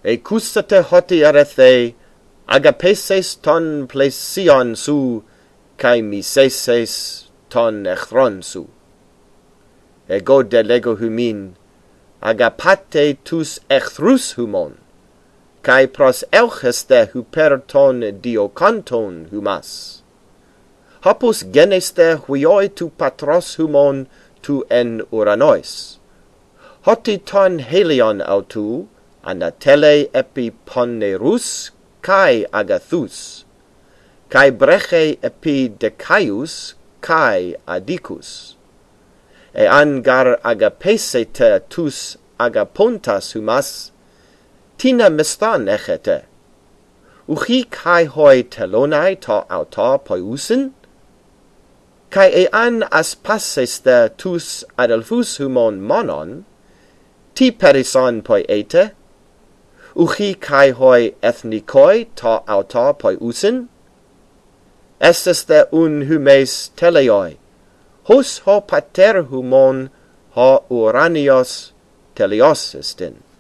cusate hoti arethe, agapeses ton plesion su, cae miseses ton echthron su. Ego delego humin, agapate tus ecthrus humon, cae pros elcheste huper ton diocanton humas. Hopus geneste huioi tu patros humon tu en uranois. Hoti ton helion autu, anatele epi ponerus, cae agathus, cae breche epi decaius, cae adicus. Angar agapesete tus agapontas humas, tina mestan echete. Uchi cae hoi telonai ta auta poiusen? Cae aspaseste tus adelphus humon monon, ti perison poiete? Uchi cae hoi ethnikoi ta auta poiusen? Esteste humes teleioi, hos ho pater humon ha uranios teleos estin.